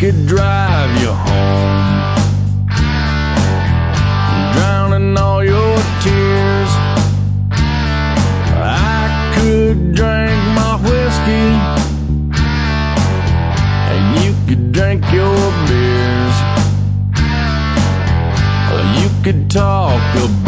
could drive you home, drowning all your tears. I could drink my whiskey, and you could drink your beers. You could talk about